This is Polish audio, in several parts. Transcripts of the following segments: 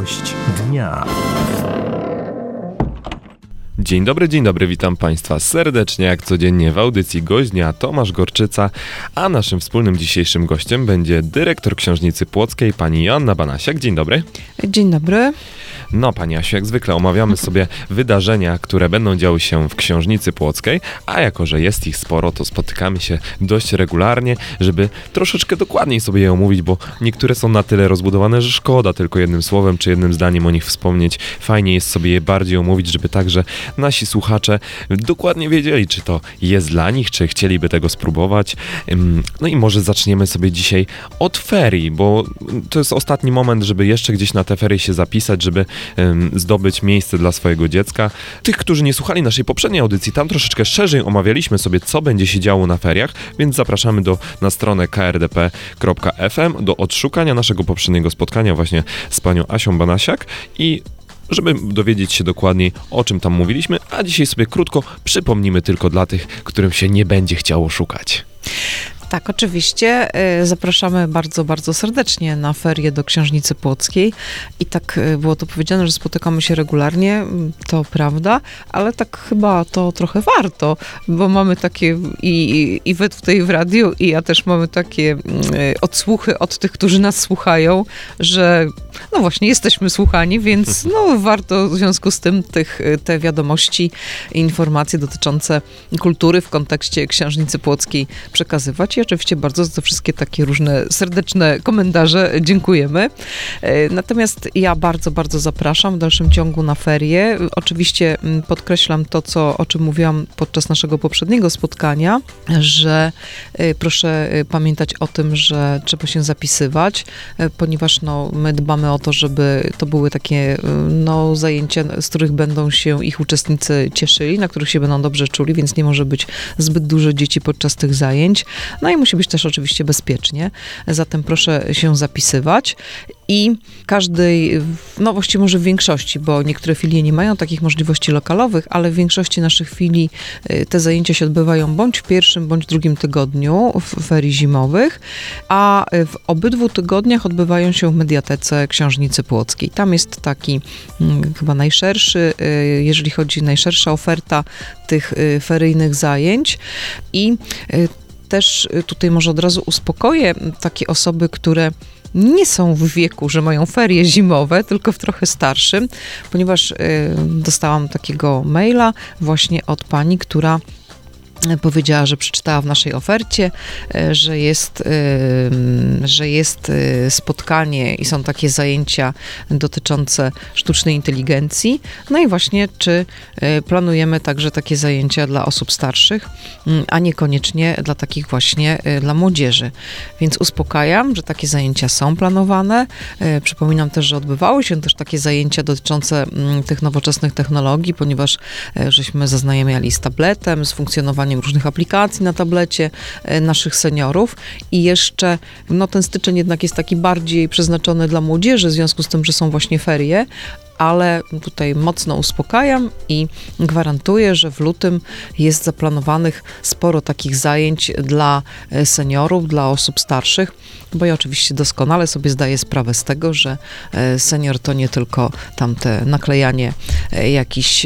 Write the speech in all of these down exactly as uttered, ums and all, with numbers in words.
Gość dnia. Dzień dobry, dzień dobry, witam Państwa serdecznie jak codziennie w audycji Gość Dnia Tomasz Gorczyca, a naszym wspólnym dzisiejszym gościem będzie dyrektor Książnicy Płockiej, pani Joanna Banasiak. Dzień dobry. Dzień dobry. No, pani Asiu, jak zwykle omawiamy sobie wydarzenia, które będą działy się w Książnicy Płockiej, a jako, że jest ich sporo, to spotykamy się dość regularnie, żeby troszeczkę dokładniej sobie je omówić, bo niektóre są na tyle rozbudowane, że szkoda tylko jednym słowem czy jednym zdaniem o nich wspomnieć. Fajnie jest sobie je bardziej omówić, żeby także nasi słuchacze dokładnie wiedzieli, czy to jest dla nich, czy chcieliby tego spróbować. No i może zaczniemy sobie dzisiaj od ferii, bo to jest ostatni moment, żeby jeszcze gdzieś na te ferie się zapisać, żeby zdobyć miejsce dla swojego dziecka. Tych, którzy nie słuchali naszej poprzedniej audycji, tam troszeczkę szerzej omawialiśmy sobie, co będzie się działo na feriach, więc zapraszamy do, na stronę k r d p kropka f m do odszukania naszego poprzedniego spotkania właśnie z panią Asią Banasiak i żeby dowiedzieć się dokładniej, o czym tam mówiliśmy, a dzisiaj sobie krótko przypomnimy tylko dla tych, którym się nie będzie chciało szukać. Tak, oczywiście. Zapraszamy bardzo, bardzo serdecznie na ferie do Książnicy Płockiej. I tak było to powiedziane, że spotykamy się regularnie, to prawda, ale tak chyba to trochę warto, bo mamy takie, i, i wy tutaj w radiu, i ja też mamy takie odsłuchy od tych, którzy nas słuchają, że no właśnie, jesteśmy słuchani, więc no warto w związku z tym tych, te wiadomości i informacje dotyczące kultury w kontekście Książnicy Płockiej przekazywać. I oczywiście bardzo za te wszystkie takie różne serdeczne komentarze dziękujemy. Natomiast ja bardzo, bardzo zapraszam w dalszym ciągu na ferie. Oczywiście podkreślam to, co, o czym mówiłam podczas naszego poprzedniego spotkania, że proszę pamiętać o tym, że trzeba się zapisywać, ponieważ no, my dbamy o to, żeby to były takie no, zajęcia, z których będą się ich uczestnicy cieszyli, na których się będą dobrze czuli, więc nie może być zbyt dużo dzieci podczas tych zajęć. No i musi być też oczywiście bezpiecznie. Zatem proszę się zapisywać. I każdej, no właściwie może w większości, bo niektóre filie nie mają takich możliwości lokalowych, ale w większości naszych filii te zajęcia się odbywają bądź w pierwszym, bądź drugim tygodniu w ferii zimowych, a w obydwu tygodniach odbywają się w Mediatece Książnicy Płockiej. Tam jest taki hmm, chyba najszerszy, jeżeli chodzi najszersza oferta tych feryjnych zajęć i też tutaj może od razu uspokoję takie osoby, które nie są w wieku, że mają ferie zimowe, tylko w trochę starszym, ponieważ y, dostałam takiego maila właśnie od pani, która powiedziała, że przeczytała w naszej ofercie, że jest, że jest spotkanie i są takie zajęcia dotyczące sztucznej inteligencji. No i właśnie, czy planujemy także takie zajęcia dla osób starszych, a niekoniecznie dla takich właśnie, dla młodzieży. Więc uspokajam, że takie zajęcia są planowane. Przypominam też, że odbywały się też takie zajęcia dotyczące tych nowoczesnych technologii, ponieważ żeśmy zaznajamiali z tabletem, z funkcjonowaniem różnych aplikacji na tablecie naszych seniorów i jeszcze, no ten styczeń jednak jest taki bardziej przeznaczony dla młodzieży, w związku z tym, że są właśnie ferie, ale tutaj mocno uspokajam i gwarantuję, że w lutym jest zaplanowanych sporo takich zajęć dla seniorów, dla osób starszych, bo ja oczywiście doskonale sobie zdaję sprawę z tego, że senior to nie tylko tamte naklejanie jakichś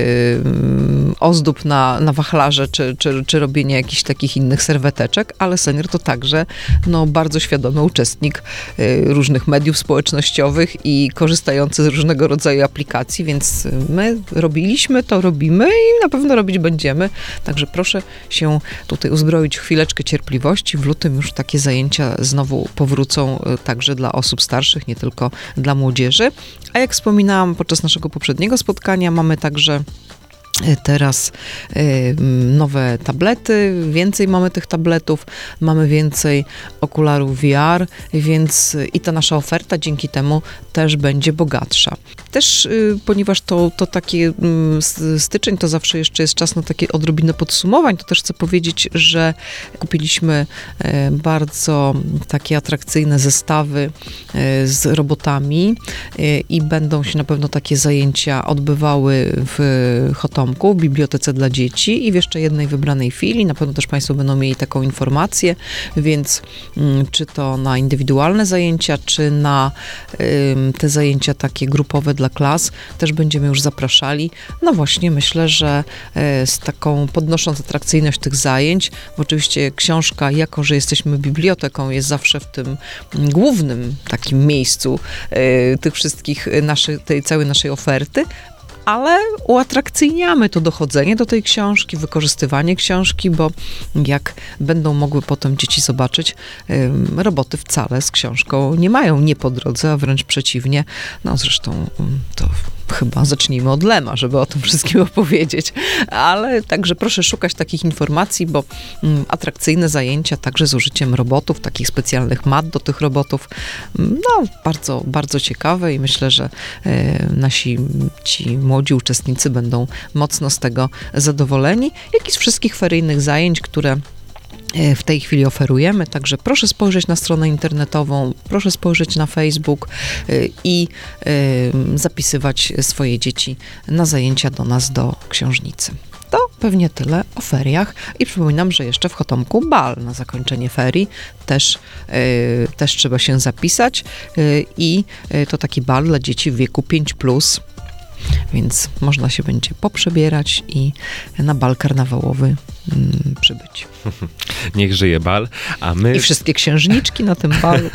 ozdób na, na wachlarze, czy, czy, czy robienie jakichś takich innych serweteczek, ale senior to także no, bardzo świadomy uczestnik różnych mediów społecznościowych i korzystający z różnego rodzaju aplikacji, więc my robiliśmy, to robimy i na pewno robić będziemy. Także proszę się tutaj uzbroić chwileczkę cierpliwości. W lutym już takie zajęcia znowu powrócą także dla osób starszych, nie tylko dla młodzieży. A jak wspominałam podczas naszego poprzedniego spotkania, mamy także teraz y, nowe tablety, więcej mamy tych tabletów, mamy więcej okularów V R, więc i ta nasza oferta dzięki temu też będzie bogatsza. Też, y, ponieważ to, to takie y, styczeń to zawsze jeszcze jest czas na takie odrobinę podsumowań, to też chcę powiedzieć, że kupiliśmy y, bardzo takie atrakcyjne zestawy y, z robotami y, i będą się na pewno takie zajęcia odbywały w Chotomlu. Chotomku, w Bibliotece dla Dzieci i w jeszcze jednej wybranej filii. Na pewno też Państwo będą mieli taką informację, więc mm, czy to na indywidualne zajęcia, czy na ym, te zajęcia takie grupowe dla klas, też będziemy już zapraszali. No właśnie, myślę, że y, z taką podnosząc atrakcyjność tych zajęć, bo oczywiście książka, jako że jesteśmy biblioteką, jest zawsze w tym mm, głównym takim miejscu y, tych wszystkich naszych, tej całej naszej oferty, ale uatrakcyjniamy to dochodzenie do tej książki, wykorzystywanie książki, bo jak będą mogły potem dzieci zobaczyć, ym, roboty wcale z książką nie mają nie po drodze, a wręcz przeciwnie. No zresztą ym, to chyba zacznijmy od Lema, żeby o tym wszystkim opowiedzieć. Ale także proszę szukać takich informacji, bo ym, atrakcyjne zajęcia także z użyciem robotów, takich specjalnych mat do tych robotów, ym, no bardzo, bardzo ciekawe i myślę, że y, nasi ci młodzi uczestnicy będą mocno z tego zadowoleni, jak i z wszystkich feryjnych zajęć, które w tej chwili oferujemy, także proszę spojrzeć na stronę internetową, proszę spojrzeć na Facebook i zapisywać swoje dzieci na zajęcia do nas, do książnicy. To pewnie tyle o feriach i przypominam, że jeszcze w Chotomku bal na zakończenie ferii, też, y, też trzeba się zapisać y, i to taki bal dla dzieci w wieku pięć plus, więc można się będzie poprzebierać i na bal karnawałowy mm, przybyć. Niech żyje bal, a my... I wszystkie księżniczki na tym balu.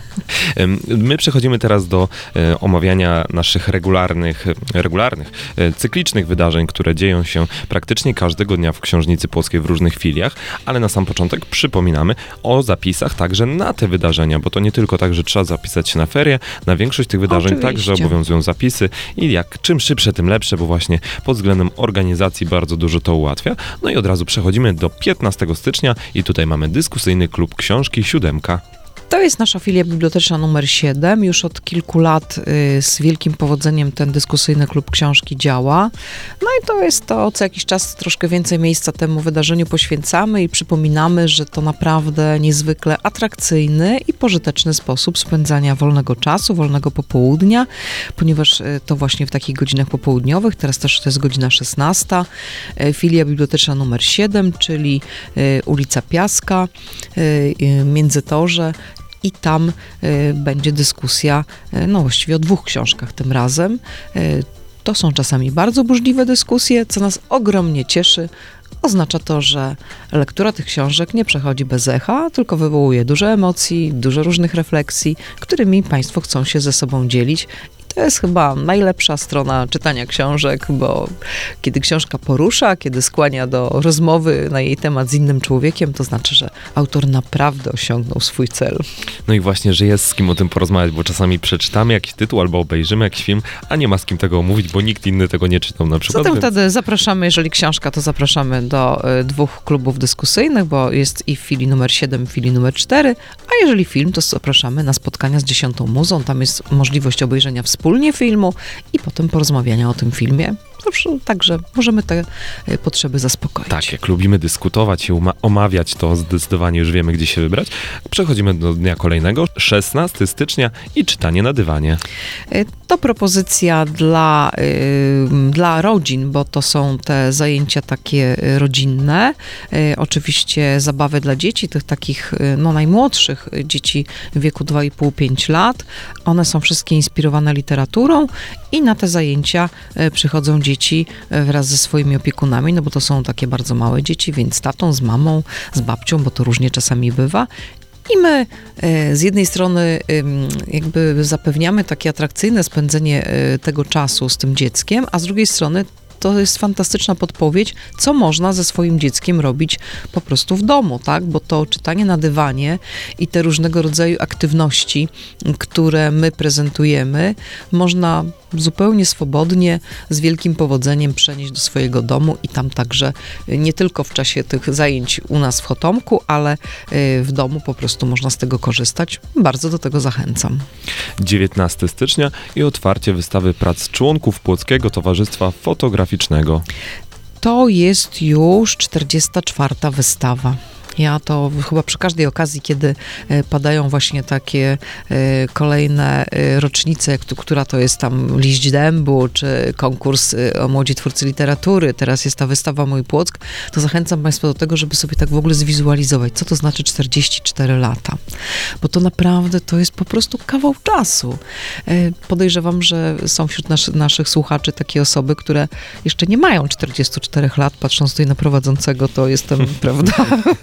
My przechodzimy teraz do e, omawiania naszych regularnych, regularnych, e, cyklicznych wydarzeń, które dzieją się praktycznie każdego dnia w Książnicy Płockiej w różnych filiach, ale na sam początek przypominamy o zapisach także na te wydarzenia, bo to nie tylko tak, że trzeba zapisać się na ferie, na większość tych wydarzeń Oczywiście. także obowiązują zapisy i jak czym szybsze, tym lepsze, bo właśnie pod względem organizacji bardzo dużo to ułatwia. No i od razu przechodzimy do piętnastego stycznia i tutaj mamy dyskusyjny klub książki Siódemka. To jest nasza filia biblioteczna numer siedem. Już od kilku lat y, z wielkim powodzeniem ten dyskusyjny klub książki działa. No i to jest to, co jakiś czas troszkę więcej miejsca temu wydarzeniu poświęcamy i przypominamy, że to naprawdę niezwykle atrakcyjny i pożyteczny sposób spędzania wolnego czasu, wolnego popołudnia, ponieważ y, to właśnie w takich godzinach popołudniowych, teraz też to jest godzina szesnasta, y, filia biblioteczna numer siedem, czyli y, ulica Piaska, y, y, Międzytorze. I tam y, będzie dyskusja, y, no właściwie o dwóch książkach tym razem. Y, to są czasami bardzo burzliwe dyskusje, co nas ogromnie cieszy. Oznacza to, że lektura tych książek nie przechodzi bez echa, tylko wywołuje dużo emocji, dużo różnych refleksji, którymi Państwo chcą się ze sobą dzielić. To jest chyba najlepsza strona czytania książek, bo kiedy książka porusza, kiedy skłania do rozmowy na jej temat z innym człowiekiem, to znaczy, że autor naprawdę osiągnął swój cel. No i właśnie, że jest z kim o tym porozmawiać, bo czasami przeczytamy jakiś tytuł albo obejrzymy jakiś film, a nie ma z kim tego omówić, bo nikt inny tego nie czytał na przykład. Zatem więc... wtedy zapraszamy, jeżeli książka, to zapraszamy do y, dwóch klubów dyskusyjnych, bo jest i w filii numer siedem, i w filii numer cztery, a jeżeli film, to zapraszamy na spotkania z dziesiątą muzą. Tam jest możliwość obejrzenia wspólnie filmu i potem porozmawiania o tym filmie. Także możemy te potrzeby zaspokoić. Tak, jak lubimy dyskutować i uma- omawiać, to zdecydowanie już wiemy, gdzie się wybrać. Przechodzimy do dnia kolejnego, szesnastego stycznia i czytanie na dywanie. To propozycja dla, y, dla rodzin, bo to są te zajęcia takie rodzinne. Y, oczywiście zabawy dla dzieci, tych takich no, najmłodszych dzieci w wieku dwa i pół do pięciu lat. One są wszystkie inspirowane literaturą i na te zajęcia y, przychodzą dzieci wraz ze swoimi opiekunami, no bo to są takie bardzo małe dzieci, więc z tatą, z mamą, z babcią, bo to różnie czasami bywa. I my z jednej strony jakby zapewniamy takie atrakcyjne spędzenie tego czasu z tym dzieckiem, a z drugiej strony to jest fantastyczna podpowiedź, co można ze swoim dzieckiem robić po prostu w domu, tak? Bo to czytanie na dywanie i te różnego rodzaju aktywności, które my prezentujemy, można zupełnie swobodnie, z wielkim powodzeniem przenieść do swojego domu i tam także nie tylko w czasie tych zajęć u nas w Chotomku, ale w domu po prostu można z tego korzystać. Bardzo do tego zachęcam. dziewiętnastego stycznia i otwarcie wystawy prac członków Płockiego Towarzystwa Fotograficznego. To jest już czterdziesta czwarta wystawa. Ja to chyba przy każdej okazji, kiedy e, padają właśnie takie e, kolejne e, rocznice, jak to, która to jest tam Liść Dębu, czy konkurs e, o młodzi twórcy literatury, teraz jest ta wystawa Mój Płock, to zachęcam Państwa do tego, żeby sobie tak w ogóle zwizualizować, co to znaczy czterdzieści cztery lata. Bo to naprawdę to jest po prostu kawał czasu. E, podejrzewam, że są wśród nas, naszych słuchaczy takie osoby, które jeszcze nie mają czterdziestu czterech lat, patrząc tutaj na prowadzącego, to jestem, prawda,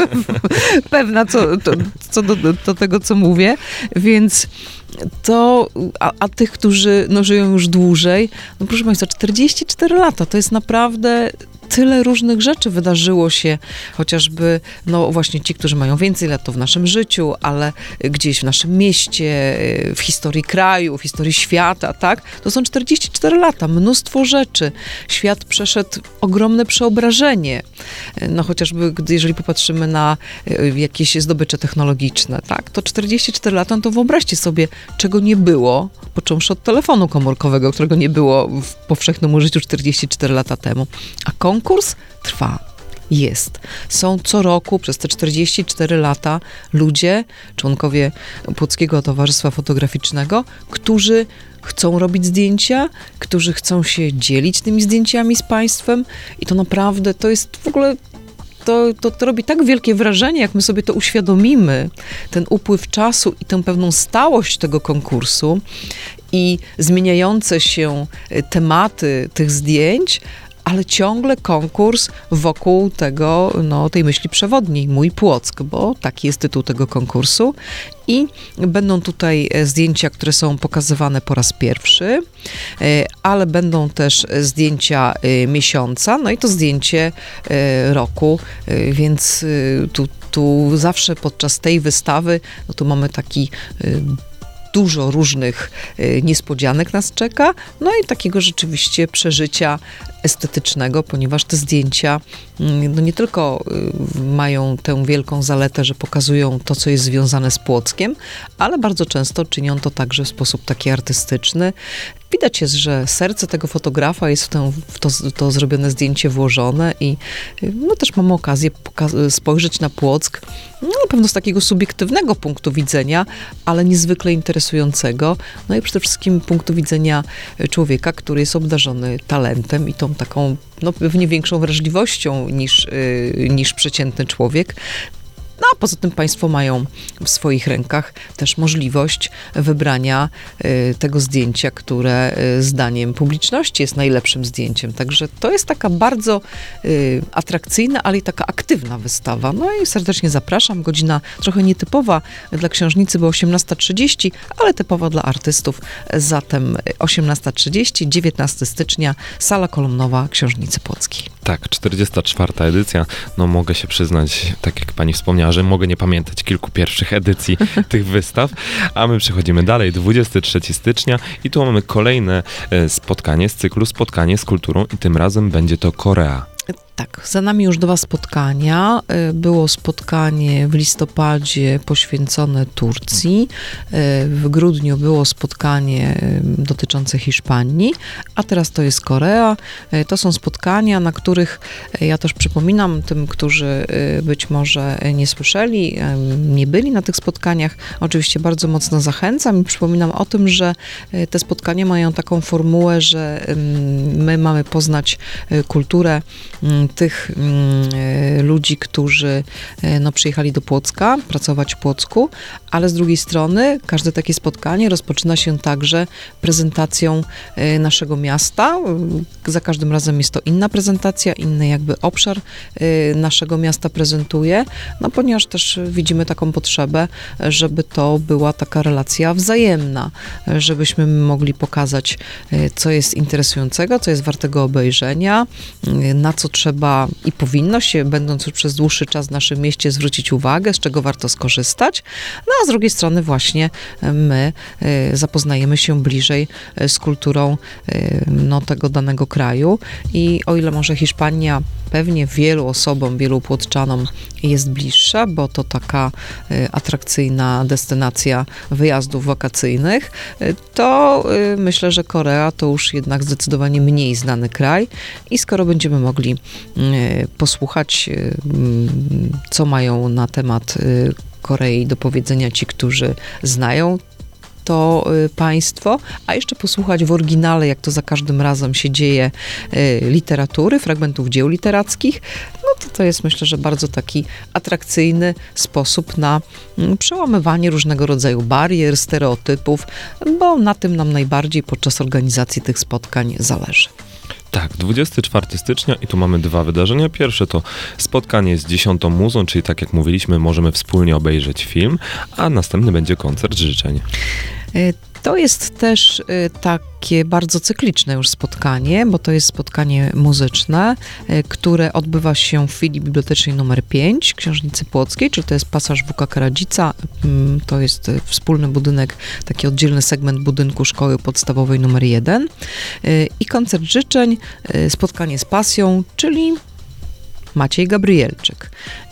pewna co, to, co do, do tego, co mówię, więc to, a, a tych, którzy no, żyją już dłużej, no proszę Państwa, czterdzieści cztery lata, to jest naprawdę tyle różnych rzeczy wydarzyło się, chociażby, no właśnie ci, którzy mają więcej lat, to w naszym życiu, ale gdzieś w naszym mieście, w historii kraju, w historii świata, tak? To są czterdzieści cztery lata, mnóstwo rzeczy. Świat przeszedł ogromne przeobrażenie. No chociażby, gdy, jeżeli popatrzymy na jakieś zdobycze technologiczne, tak? To czterdzieści cztery lata, no to wyobraźcie sobie, czego nie było, począwszy od telefonu komórkowego, którego nie było w powszechnym użyciu czterdzieści cztery lata temu. A konkurs trwa. Jest. Są co roku przez te czterdzieści cztery lata ludzie, członkowie Płockiego Towarzystwa Fotograficznego, którzy chcą robić zdjęcia, którzy chcą się dzielić tymi zdjęciami z państwem i to naprawdę, to jest w ogóle To, to, to robi tak wielkie wrażenie, jak my sobie to uświadomimy, ten upływ czasu i tę pewną stałość tego konkursu i zmieniające się tematy tych zdjęć, ale ciągle konkurs wokół tego, no, tej myśli przewodniej, Mój Płock, bo taki jest tytuł tego konkursu. I będą tutaj zdjęcia, które są pokazywane po raz pierwszy, ale będą też zdjęcia miesiąca, no i to zdjęcie roku, więc tu, tu zawsze podczas tej wystawy, no tu mamy taki dużo różnych niespodzianek nas czeka, no i takiego rzeczywiście przeżycia estetycznego, ponieważ te zdjęcia no nie tylko mają tę wielką zaletę, że pokazują to, co jest związane z Płockiem, ale bardzo często czynią to także w sposób taki artystyczny. Widać jest, że serce tego fotografa jest w, tę, w to, to zrobione zdjęcie włożone i no też mamy okazję poka- spojrzeć na Płock, no na pewno z takiego subiektywnego punktu widzenia, ale niezwykle interesującego, no i przede wszystkim punktu widzenia człowieka, który jest obdarzony talentem i tą taką, no pewnie większą wrażliwością niż, yy, niż przeciętny człowiek. No a poza tym państwo mają w swoich rękach też możliwość wybrania y, tego zdjęcia, które y, zdaniem publiczności jest najlepszym zdjęciem. Także to jest taka bardzo y, atrakcyjna, ale i taka aktywna wystawa. No i serdecznie zapraszam. Godzina trochę nietypowa dla księżnicy, bo osiemnasta trzydzieści, ale typowa dla artystów. Zatem osiemnasta trzydzieści, dziewiętnastego stycznia, sala kolumnowa Książnicy Płockiej. Tak, czterdziesta czwarta edycja. No mogę się przyznać, tak jak pani wspomniała, że mogę nie pamiętać kilku pierwszych edycji tych wystaw, a my przechodzimy dalej, dwudziestego trzeciego stycznia i tu mamy kolejne spotkanie z cyklu Spotkanie z kulturą i tym razem będzie to Korea. Tak, za nami już dwa spotkania. Było spotkanie w listopadzie poświęcone Turcji. W grudniu było spotkanie dotyczące Hiszpanii, a teraz to jest Korea. To są spotkania, na których ja też przypominam tym, którzy być może nie słyszeli, nie byli na tych spotkaniach. Oczywiście bardzo mocno zachęcam i przypominam o tym, że te spotkania mają taką formułę, że my mamy poznać kulturę tych ludzi, którzy no, przyjechali do Płocka, pracować w Płocku, ale z drugiej strony każde takie spotkanie rozpoczyna się także prezentacją naszego miasta. Za każdym razem jest to inna prezentacja, inny jakby obszar naszego miasta prezentuje, no ponieważ też widzimy taką potrzebę, żeby to była taka relacja wzajemna, żebyśmy mogli pokazać, co jest interesującego, co jest wartego obejrzenia, na co trzeba i powinno się, będąc już przez dłuższy czas w naszym mieście, zwrócić uwagę, z czego warto skorzystać. No a z drugiej strony właśnie my zapoznajemy się bliżej z kulturą no, tego danego kraju i o ile może Hiszpania pewnie wielu osobom, wielu płotczanom jest bliższa, bo to taka y, atrakcyjna destynacja wyjazdów wakacyjnych, y, to y, myślę, że Korea to już jednak zdecydowanie mniej znany kraj i skoro będziemy mogli y, posłuchać, y, co mają na temat y, Korei do powiedzenia ci, którzy znają to y, państwo, a jeszcze posłuchać w oryginale, jak to za każdym razem się dzieje, y, literatury, fragmentów dzieł literackich, no to to jest, myślę, że bardzo taki atrakcyjny sposób na y, przełamywanie różnego rodzaju barier, stereotypów, bo na tym nam najbardziej podczas organizacji tych spotkań zależy. Tak, dwudziestego czwartego stycznia i tu mamy dwa wydarzenia. Pierwsze to spotkanie z dziesiątą muzą, czyli tak jak mówiliśmy, możemy wspólnie obejrzeć film, a następny będzie koncert życzeń. To jest też takie bardzo cykliczne już spotkanie, bo to jest spotkanie muzyczne, które odbywa się w filii bibliotecznej numer pięć Książnicy Płockiej, czyli to jest pasaż W K Karadzica, to jest wspólny budynek, taki oddzielny segment budynku Szkoły Podstawowej numer jeden i koncert życzeń, spotkanie z pasją, czyli Maciej Gabrielczyk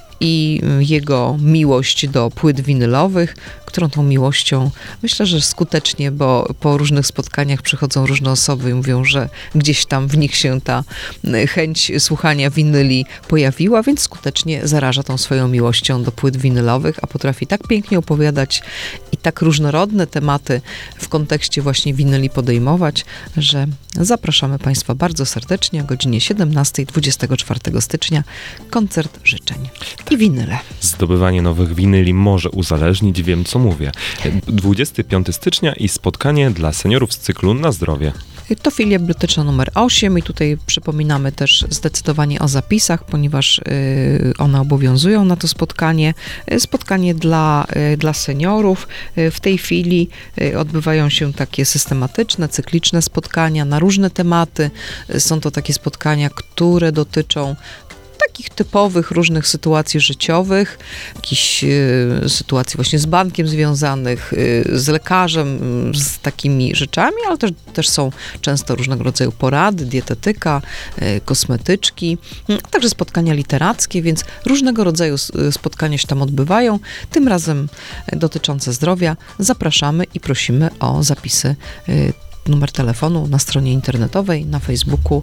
i jego miłość do płyt winylowych, którą tą miłością, myślę, że skutecznie, bo po różnych spotkaniach przychodzą różne osoby i mówią, że gdzieś tam w nich się ta chęć słuchania winyli pojawiła, więc skutecznie zaraża tą swoją miłością do płyt winylowych, a potrafi tak pięknie opowiadać i tak różnorodne tematy w kontekście właśnie winyli podejmować, że zapraszamy Państwa bardzo serdecznie o godzinie siedemnastej dwudziestego czwartego stycznia koncert życzeń i winyle. Zdobywanie nowych winyli może uzależnić, wiem co mówię. dwudziestego piątego stycznia i spotkanie dla seniorów z cyklu Na zdrowie. To filia biblioteczna numer osiem i tutaj przypominamy też zdecydowanie o zapisach, ponieważ y, one obowiązują na to spotkanie. Spotkanie dla, y, dla seniorów. Y, w tej chwili y, odbywają się takie systematyczne, cykliczne spotkania na różne tematy. Y, są to takie spotkania, które dotyczą takich typowych różnych sytuacji życiowych, jakichś y, sytuacji właśnie z bankiem związanych, y, z lekarzem, y, z takimi rzeczami, ale też, też są często różnego rodzaju porady, dietetyka, y, kosmetyczki, y, a także spotkania literackie, więc różnego rodzaju spotkania się tam odbywają, tym razem dotyczące zdrowia. Zapraszamy i prosimy o zapisy y, numer telefonu na stronie internetowej, na Facebooku,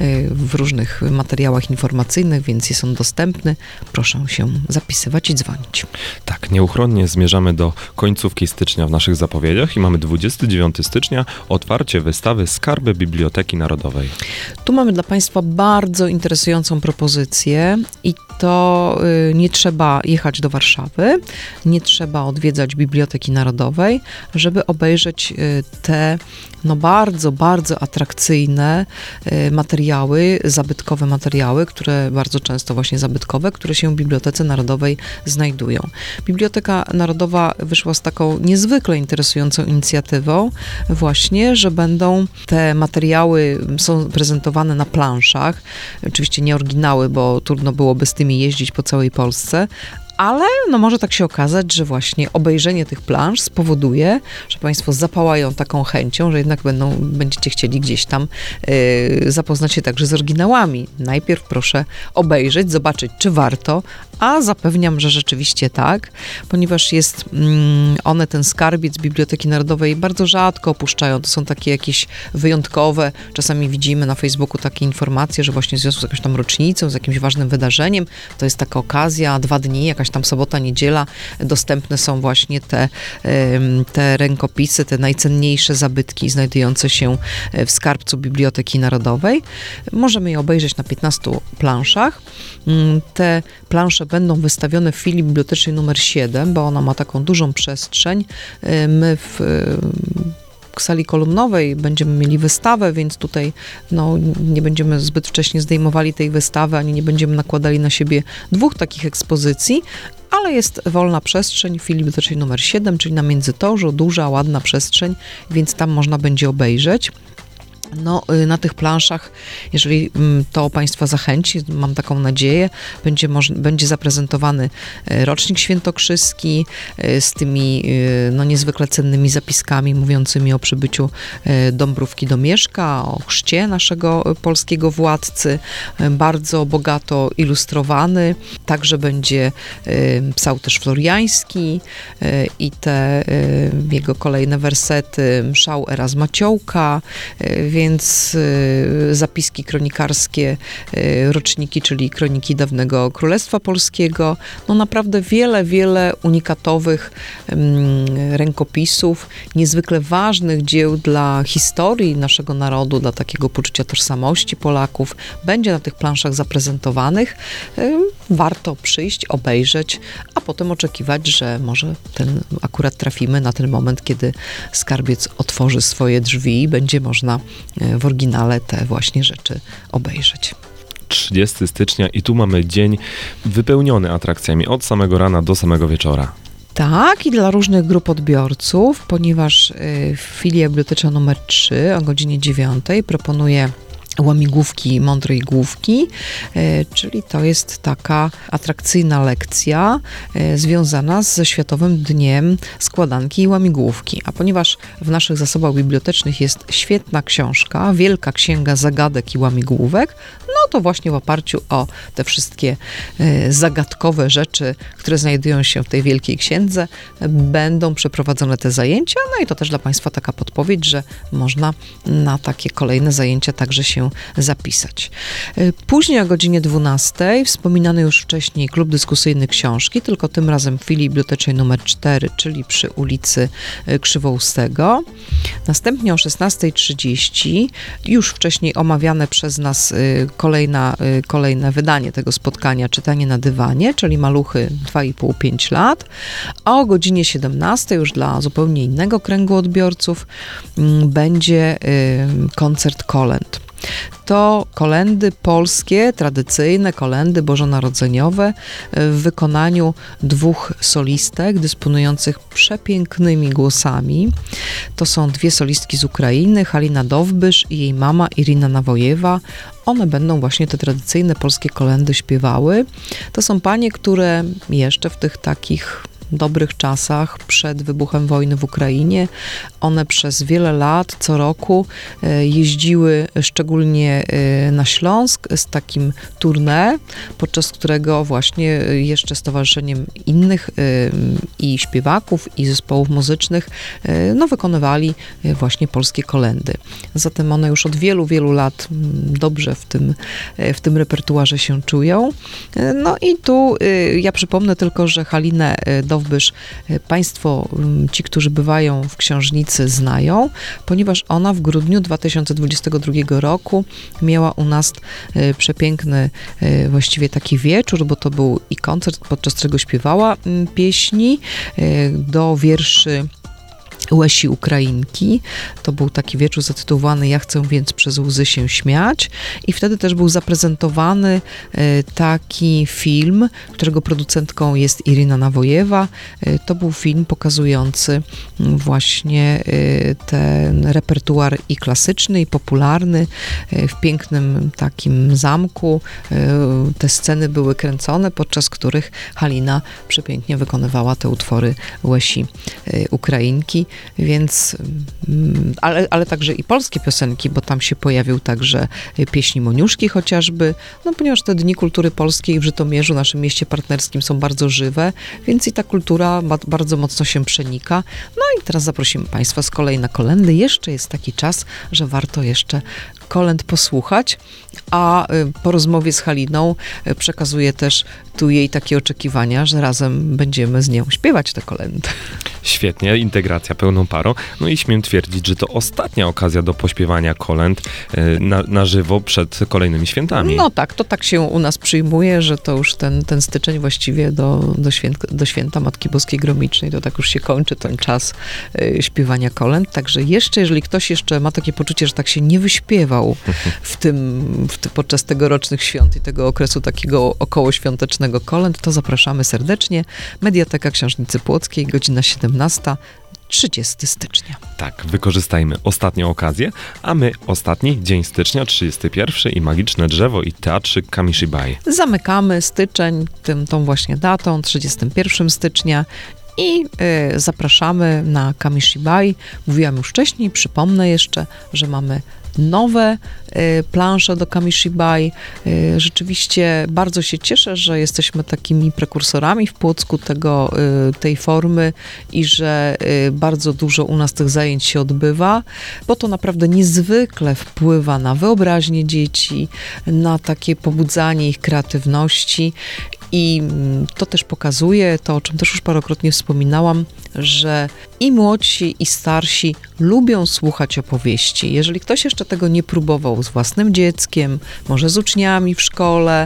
w różnych materiałach informacyjnych, więc jest on dostępny. Proszę się zapisywać i dzwonić. Tak, nieuchronnie zmierzamy do końcówki stycznia w naszych zapowiedziach i mamy dwudziestego dziewiątego stycznia otwarcie wystawy Skarby Biblioteki Narodowej. Tu mamy dla Państwa bardzo interesującą propozycję i to y, nie trzeba jechać do Warszawy, nie trzeba odwiedzać Biblioteki Narodowej, żeby obejrzeć y, te no bardzo, bardzo atrakcyjne y, materiały, zabytkowe materiały, które bardzo często właśnie zabytkowe, które się w Bibliotece Narodowej znajdują. Biblioteka Narodowa wyszła z taką niezwykle interesującą inicjatywą właśnie, że będą te materiały, są prezentowane na planszach, oczywiście nie oryginały, bo trudno byłoby z tymi jeździć po całej Polsce, ale no może tak się okazać, że właśnie obejrzenie tych plansz spowoduje, że Państwo zapałają taką chęcią, że jednak będą, będziecie chcieli gdzieś tam yy, zapoznać się także z oryginałami. Najpierw proszę obejrzeć, zobaczyć, czy warto, a zapewniam, że rzeczywiście tak, ponieważ jest mm, one, ten skarbiec Biblioteki Narodowej bardzo rzadko opuszczają. To są takie jakieś wyjątkowe, czasami widzimy na Facebooku takie informacje, że właśnie w związku z jakąś tam rocznicą, z jakimś ważnym wydarzeniem, to jest taka okazja, dwa dni, jakaś tam sobota, niedziela, dostępne są właśnie te, te rękopisy, te najcenniejsze zabytki znajdujące się w skarbcu Biblioteki Narodowej. Możemy je obejrzeć na piętnastu planszach. Te plansze będą wystawione w filii bibliotecznej numer siedem, bo ona ma taką dużą przestrzeń. My w w sali kolumnowej będziemy mieli wystawę, więc tutaj no, nie będziemy zbyt wcześnie zdejmowali tej wystawy, ani nie będziemy nakładali na siebie dwóch takich ekspozycji, ale jest wolna przestrzeń w filii bibliotecznej numer siedem, czyli na Międzytorzu, duża, ładna przestrzeń, więc tam można będzie obejrzeć. No, na tych planszach, jeżeli to Państwa zachęci, mam taką nadzieję, będzie, moż- będzie zaprezentowany rocznik świętokrzyski z tymi no, niezwykle cennymi zapiskami mówiącymi o przybyciu Dąbrówki do Mieszka, o chrzcie naszego polskiego władcy, bardzo bogato ilustrowany. Także będzie psałterz floriański i te jego kolejne wersety, mszał Erazma Ciołka, więc y, zapiski kronikarskie, y, roczniki, czyli kroniki dawnego Królestwa Polskiego. No naprawdę wiele, wiele unikatowych y, rękopisów, niezwykle ważnych dzieł dla historii naszego narodu, dla takiego poczucia tożsamości Polaków. Będzie na tych planszach zaprezentowanych. Y, warto przyjść, obejrzeć, a potem oczekiwać, że może ten, akurat trafimy na ten moment, kiedy skarbiec otworzy swoje drzwi i będzie można w oryginale te właśnie rzeczy obejrzeć. trzydziestego stycznia i tu mamy dzień wypełniony atrakcjami od samego rana do samego wieczora. Tak, i dla różnych grup odbiorców, ponieważ y, filia biblioteczna numer trzy o godzinie dziewiątej proponuje łamigłówki mądrej główki, y, czyli to jest taka atrakcyjna lekcja y, związana ze Światowym Dniem Składanki i Łamigłówki. A ponieważ w naszych zasobach bibliotecznych jest świetna książka, Wielka Księga Zagadek i Łamigłówek, no to właśnie w oparciu o te wszystkie y, zagadkowe rzeczy, które znajdują się w tej Wielkiej Księdze, będą przeprowadzone te zajęcia, no i to też dla Państwa taka podpowiedź, że można na takie kolejne zajęcia także się zapisać. Później o godzinie dwunastej wspominany już wcześniej klub dyskusyjny książki, tylko tym razem w filii bibliotecznej numer cztery, czyli przy ulicy Krzywoustego. Następnie o szesnasta trzydzieści już wcześniej omawiane przez nas kolejna, kolejne wydanie tego spotkania, czytanie na dywanie, czyli maluchy dwa i pół do pięciu lat, a o godzinie siedemnastej już dla zupełnie innego kręgu odbiorców będzie koncert kolęd. To kolędy polskie, tradycyjne kolędy bożonarodzeniowe w wykonaniu dwóch solistek dysponujących przepięknymi głosami. To są dwie solistki z Ukrainy, Halina Dowbysz i jej mama Irina Nawojewa. One będą właśnie te tradycyjne polskie kolędy śpiewały. To są panie, które jeszcze w tych takich dobrych czasach, przed wybuchem wojny w Ukrainie. One przez wiele lat, co roku jeździły szczególnie na Śląsk z takim tournée, podczas którego właśnie jeszcze z towarzyszeniem innych i śpiewaków, i zespołów muzycznych, no wykonywali właśnie polskie kolędy. Zatem one już od wielu, wielu lat dobrze w tym, w tym repertuarze się czują. No i tu ja przypomnę tylko, że Halinę Dowbysz Państwo, ci, którzy bywają w Książnicy, znają, ponieważ ona w grudniu dwa tysiące dwudziestego drugiego roku miała u nas przepiękny właściwie taki wieczór, bo to był i koncert, podczas którego śpiewała pieśni do wierszy Łesi Ukrainki. To był taki wieczór zatytułowany Ja chcę więc przez łzy się śmiać i wtedy też był zaprezentowany taki film, którego producentką jest Irina Nawojewa. To był film pokazujący właśnie ten repertuar i klasyczny, i popularny w pięknym takim zamku. Te sceny były kręcone, podczas których Halina przepięknie wykonywała te utwory Łesi Ukrainki. Więc, ale, ale także i polskie piosenki, bo tam się pojawił także pieśni Moniuszki chociażby, no ponieważ te Dni Kultury Polskiej w Żytomierzu, naszym mieście partnerskim, są bardzo żywe, więc i ta kultura bardzo mocno się przenika. No i teraz zaprosimy Państwa z kolei na kolędy. Jeszcze jest taki czas, że warto jeszcze kolęd posłuchać, a po rozmowie z Haliną przekazuję też tu jej takie oczekiwania, że razem będziemy z nią śpiewać te kolędy. Świetnie, integracja pełną parą. No i śmiem twierdzić, że to ostatnia okazja do pośpiewania kolęd na, na żywo przed kolejnymi świętami. No tak, to tak się u nas przyjmuje, że to już ten, ten styczeń właściwie do, do, święt, do święta Matki Boskiej Gromicznej, to tak już się kończy ten czas y, śpiewania kolęd. Także jeszcze, jeżeli ktoś jeszcze ma takie poczucie, że tak się nie wyśpiewał w tym, w ty, podczas tegorocznych świąt i tego okresu takiego okołoświątecznego kolęd, to zapraszamy serdecznie. Mediateka Książnicy Płockiej, godzina siedemnasta. trzydziestego stycznia. Tak, wykorzystajmy ostatnią okazję, a my ostatni dzień stycznia, trzydziesty pierwszy i Magiczne Drzewo i Teatrzyk Kamishibai. Zamykamy styczeń tym, tą właśnie datą, trzydziestego pierwszego stycznia. I y, zapraszamy na Kamishibai. Mówiłam już wcześniej, przypomnę jeszcze, że mamy nowe y, plansze do Kamishibai. Y, rzeczywiście bardzo się cieszę, że jesteśmy takimi prekursorami w Płocku tego, y, tej formy i że y, bardzo dużo u nas tych zajęć się odbywa, bo to naprawdę niezwykle wpływa na wyobraźnię dzieci, na takie pobudzanie ich kreatywności. I to też pokazuje, to o czym też już parokrotnie wspominałam, że i młodsi, i starsi lubią słuchać opowieści. Jeżeli ktoś jeszcze tego nie próbował z własnym dzieckiem, może z uczniami w szkole,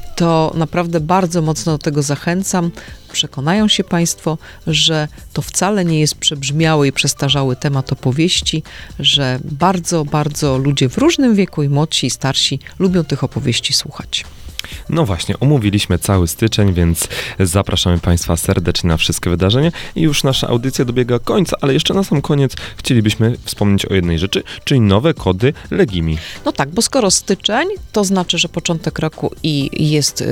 to naprawdę bardzo mocno do tego zachęcam. Przekonają się Państwo, że to wcale nie jest przebrzmiały i przestarzały temat opowieści, że bardzo, bardzo ludzie w różnym wieku, i młodsi, i starsi, lubią tych opowieści słuchać. No właśnie, omówiliśmy cały styczeń, więc zapraszamy Państwa serdecznie na wszystkie wydarzenia i już nasza audycja dobiega końca, ale jeszcze na sam koniec chcielibyśmy wspomnieć o jednej rzeczy, czyli nowe kody Legimi. No tak, bo skoro styczeń, to znaczy, że początek roku i jest, yy,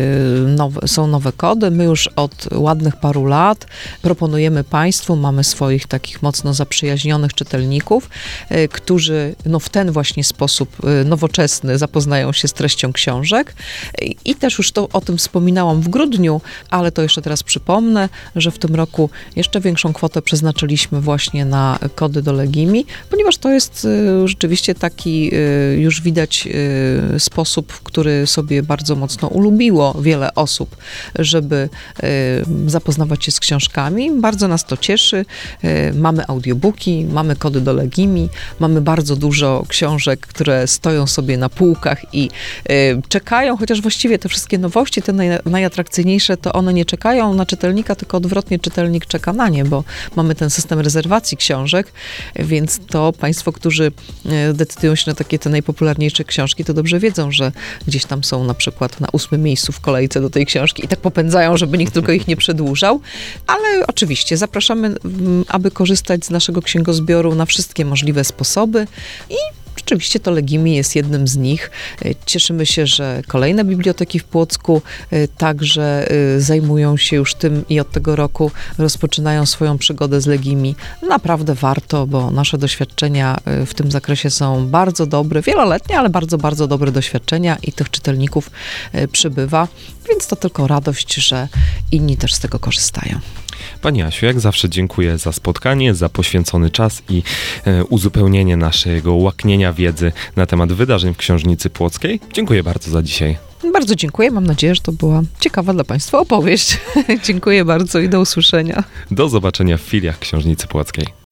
nowe, są nowe kody. My już od ładnych paru lat proponujemy Państwu, mamy swoich takich mocno zaprzyjaźnionych czytelników, yy, którzy no, w ten właśnie sposób yy, nowoczesny zapoznają się z treścią książek. I też już to o tym wspominałam w grudniu, ale to jeszcze teraz przypomnę, że w tym roku jeszcze większą kwotę przeznaczyliśmy właśnie na kody do Legimi, ponieważ to jest y, rzeczywiście taki, y, już widać y, sposób, który sobie bardzo mocno ulubiło wiele osób, żeby y, zapoznawać się z książkami. Bardzo nas to cieszy. Y, mamy audiobooki, mamy kody do Legimi, mamy bardzo dużo książek, które stoją sobie na półkach i y, czekają, chociaż właściwie te wszystkie nowości, te naj, najatrakcyjniejsze, to one nie czekają na czytelnika, tylko odwrotnie czytelnik czeka na nie, bo mamy ten system rezerwacji książek, więc to Państwo, którzy decydują się na takie te najpopularniejsze książki, to dobrze wiedzą, że gdzieś tam są na przykład na ósmym miejscu w kolejce do tej książki i tak popędzają, żeby nikt tylko ich nie przedłużał, ale oczywiście zapraszamy, aby korzystać z naszego księgozbioru na wszystkie możliwe sposoby i rzeczywiście to Legimi jest jednym z nich. Cieszymy się, że kolejne biblioteki w Płocku także zajmują się już tym i od tego roku rozpoczynają swoją przygodę z Legimi. Naprawdę warto, bo nasze doświadczenia w tym zakresie są bardzo dobre, wieloletnie, ale bardzo, bardzo dobre doświadczenia i tych czytelników przybywa, więc to tylko radość, że inni też z tego korzystają. Pani Asiu, jak zawsze dziękuję za spotkanie, za poświęcony czas i e, uzupełnienie naszego łaknienia wiedzy na temat wydarzeń w Książnicy Płockiej. Dziękuję bardzo za dzisiaj. Bardzo dziękuję. Mam nadzieję, że to była ciekawa dla Państwa opowieść. Dziękuję bardzo i do usłyszenia. Do zobaczenia w filiach Książnicy Płockiej.